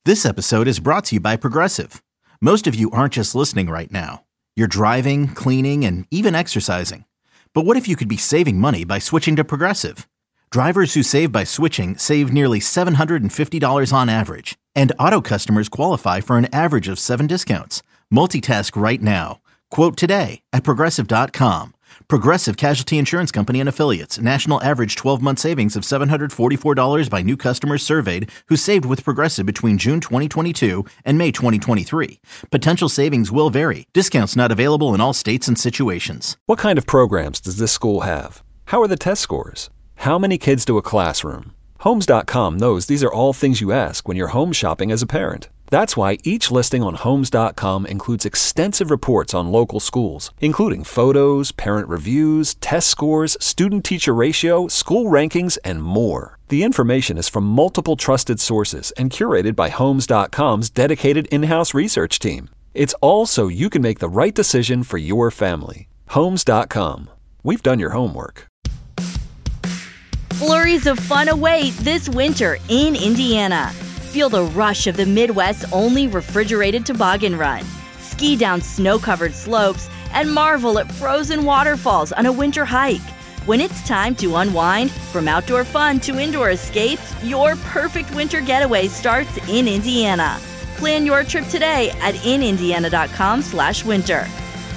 This episode is brought to you by Progressive. Most of you aren't just listening right now. You're driving, cleaning, and even exercising. But what if you could be saving money by switching to Progressive? Drivers who save by switching save nearly $750 on average. And auto customers qualify for an average of 7 discounts. Multitask right now. Quote today at Progressive.com. Progressive Casualty Insurance Company and Affiliates. National average 12-month savings of $744 by new customers surveyed who saved with Progressive between June 2022 and May 2023. Potential savings will vary. Discounts not available in all states and situations. What kind of programs does this school have? How are the test scores? How many kids do a classroom? Homes.com knows these are all things you ask when you're home shopping as a parent. That's why each listing on Homes.com includes extensive reports on local schools, including photos, parent reviews, test scores, student-teacher ratio, school rankings, and more. The information is from multiple trusted sources and curated by Homes.com's dedicated in-house research team. It's all so you can make the right decision for your family. Homes.com. We've done your homework. Flurries of fun await this winter in Indiana. Feel the rush of the Midwest's only refrigerated toboggan run. Ski down snow-covered slopes and marvel at frozen waterfalls on a winter hike. When it's time to unwind, from outdoor fun to indoor escapes, your perfect winter getaway starts in Indiana. Plan your trip today at inindiana.com/winter.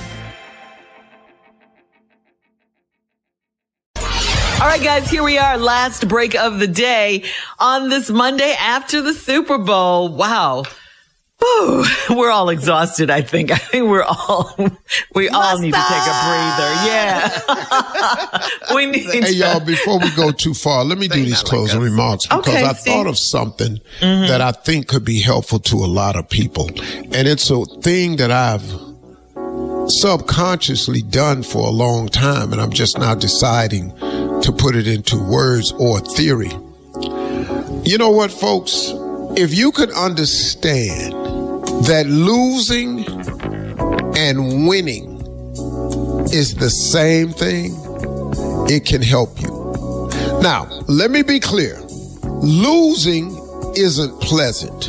All right, guys, here we are. Last break of the day on this Monday after the Super Bowl. Wow. Whew, we're all exhausted, I think. I think we all need to take a breather. Yeah. We need Hey, y'all, before we go too far, let me do these closing remarks because I thought of something that I think could be helpful to a lot of people. And it's a thing that I've subconsciously done for a long time, and I'm just now deciding to put it into words or theory. You know what, folks? If you could understand that losing and winning is the same thing, it can help you. Now, let me be clear. Losing isn't pleasant.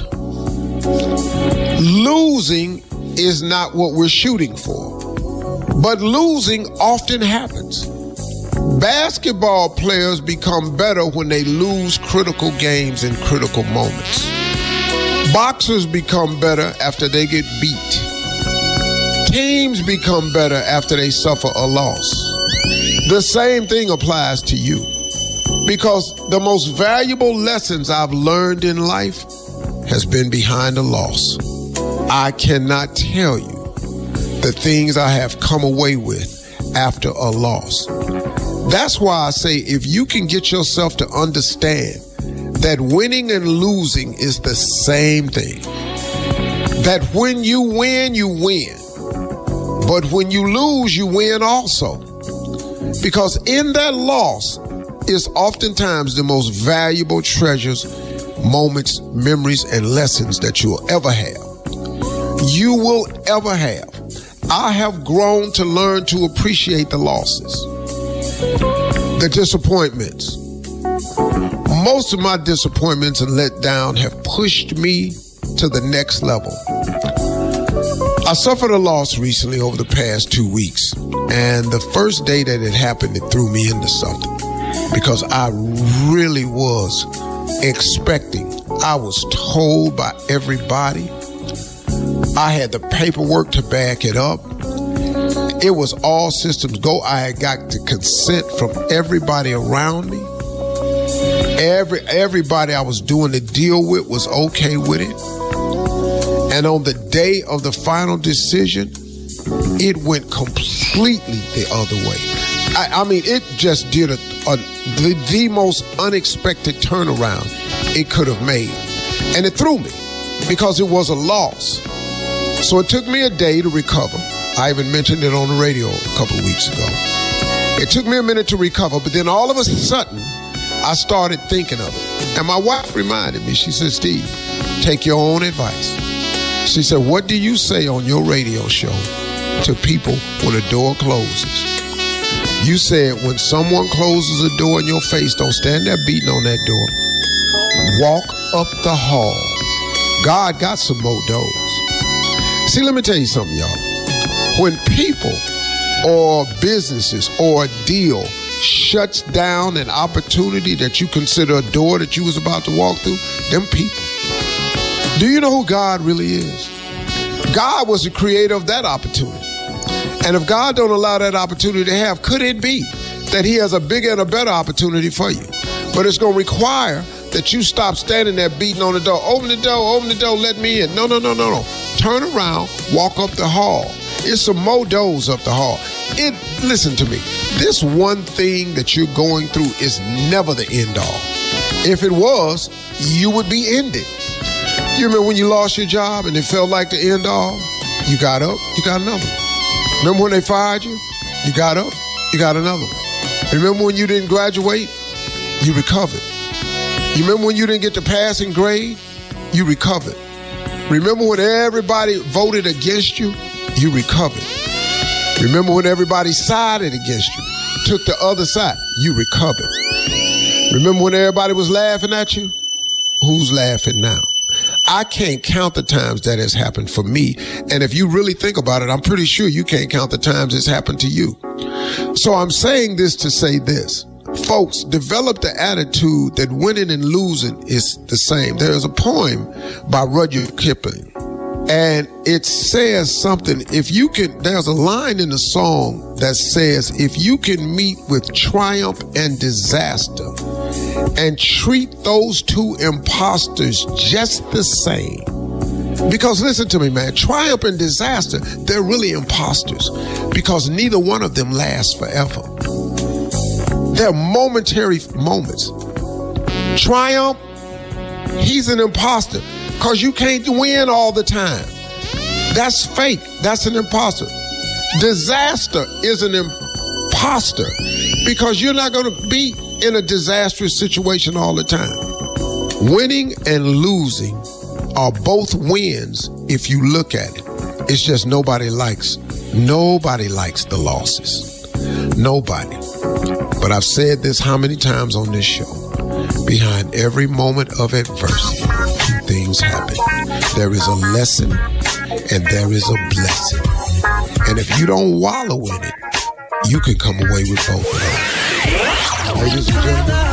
Losing is not what we're shooting for. But losing often happens. Basketball players become better when they lose critical games in critical moments. Boxers become better after they get beat. Teams become better after they suffer a loss. The same thing applies to you. Because the most valuable lessons I've learned in life has been behind a loss. I cannot tell you the things I have come away with after a loss. That's why I say if you can get yourself to understand that winning and losing is the same thing, that when you win, you win. But when you lose, you win also. Because in that loss is oftentimes the most valuable treasures, moments, memories, and lessons that you'll ever have. You will ever have. I have grown to learn to appreciate the losses, the disappointments. Most of my disappointments and letdown have pushed me to the next level. I suffered a loss recently over the past 2 weeks, and the first day that it happened, it threw me into something because I really was expecting. I was told by everybody. I had the paperwork to back it up. It was all systems go. I had got the consent from everybody around me. Everybody I was doing the deal with was okay with it. And on the day of the final decision, it went completely the other way. I mean, it just did the most unexpected turnaround it could have made. And it threw me because it was a loss. So it took me a day to recover. I even mentioned it on the radio a couple of weeks ago. It took me a minute to recover, but then all of a sudden, I started thinking of it. And my wife reminded me, she said, Steve, take your own advice. She said, what do you say on your radio show to people when a door closes? You said when someone closes a door in your face, don't stand there beating on that door. Walk up the hall. God got some more doors. See, let me tell you something, y'all. When people or businesses or a deal shuts down an opportunity that you consider a door that you was about to walk through, them people. Do you know who God really is? God was the creator of that opportunity. And if God don't allow that opportunity to have, could it be that he has a bigger and a better opportunity for you? But it's going to require that you stop standing there beating on the door. Open the door, let me in. No. Turn around, walk up the hall. It's some more doors up the hall. Listen to me. This one thing that you're going through is never the end all. If it was, you would be ended. You remember when you lost your job and it felt like the end all? You got up, you got another one. Remember when they fired you? You got up, you got another one. Remember when you didn't graduate? You recovered. You remember when you didn't get the passing grade? You recovered. Remember when everybody voted against you? You recovered. Remember when everybody sided against you, took the other side? You recovered. Remember when everybody was laughing at you? Who's laughing now? I can't count the times that has happened for me. And if you really think about it, I'm pretty sure you can't count the times it's happened to you. So I'm saying this to say this. Folks, develop the attitude that winning and losing is the same. There's a poem by Rudyard Kipling, and it says something. There's a line in the song that says, if you can meet with triumph and disaster and treat those two imposters just the same. Because listen to me, man, triumph and disaster, they're really imposters because neither one of them lasts forever. They're momentary moments. Triumph, he's an imposter because you can't win all the time. That's fake. That's an imposter. Disaster is an imposter because you're not going to be in a disastrous situation all the time. Winning and losing are both wins if you look at it. It's just nobody likes the losses. Nobody. But I've said this how many times on this show? Behind every moment of adversity, two things happen. There is a lesson and there is a blessing. And if you don't wallow in it, you can come away with both of them. Ladies and gentlemen,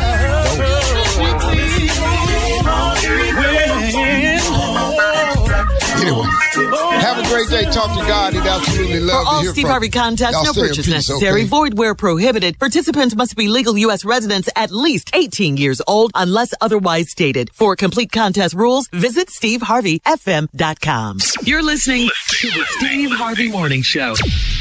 anyway, have a great day. Talk to God. He'd absolutely love to hear from you. For all Steve Harvey contests, no purchase necessary. Okay? Void where prohibited. Participants must be legal U.S. residents at least 18 years old unless otherwise stated. For complete contest rules, visit SteveHarveyFM.com. You're listening to the Steve Harvey Morning Show.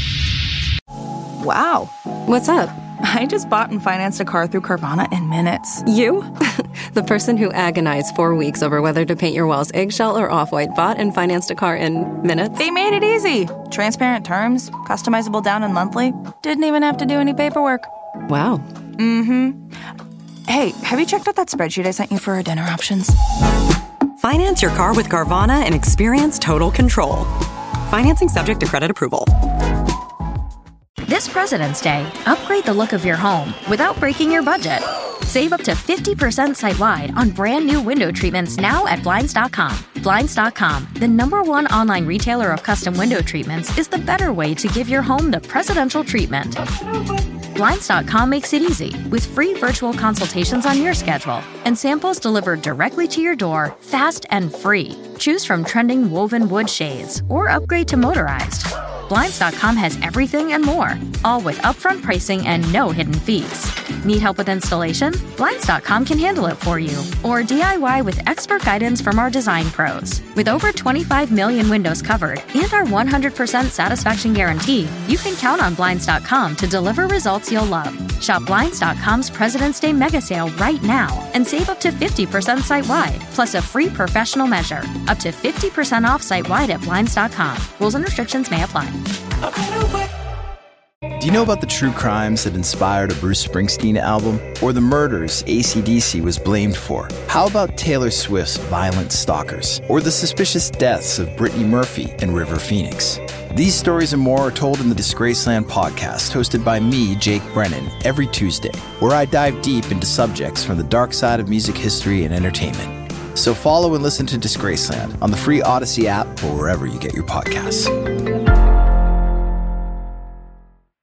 Wow. What's up? I just bought and financed a car through Carvana in minutes. You? The person who agonized 4 weeks over whether to paint your walls eggshell or off-white bought and financed a car in minutes? They made it easy. Transparent terms, customizable down and monthly. Didn't even have to do any paperwork. Wow. Mm-hmm. Hey, have you checked out that spreadsheet I sent you for our dinner options? Finance your car with Carvana and experience total control. Financing subject to credit approval. This President's Day, upgrade the look of your home without breaking your budget. Save up to 50% site-wide on brand new window treatments now at Blinds.com. Blinds.com, the #1 online retailer of custom window treatments, is the better way to give your home the presidential treatment. Blinds.com makes it easy with free virtual consultations on your schedule and samples delivered directly to your door, fast and free. Choose from trending woven wood shades or upgrade to motorized. Blinds.com has everything and more, all with upfront pricing and no hidden fees. Need help with installation? Blinds.com can handle it for you. Or DIY with expert guidance from our design pros. With over 25 million windows covered and our 100% satisfaction guarantee, you can count on Blinds.com to deliver results you'll love. Shop Blinds.com's President's Day mega sale right now and save up to 50% site-wide, plus a free professional measure. Up to 50% off site-wide at Blinds.com. Rules and restrictions may apply. Do you know about the true crimes that inspired a Bruce Springsteen album? Or the murders AC/DC was blamed for? How about Taylor Swift's Violent Stalkers? Or the suspicious deaths of Brittany Murphy and River Phoenix? These stories and more are told in the Disgraceland podcast, hosted by me, Jake Brennan, every Tuesday, where I dive deep into subjects from the dark side of music history and entertainment. So follow and listen to Disgraceland on the free Odyssey app or wherever you get your podcasts.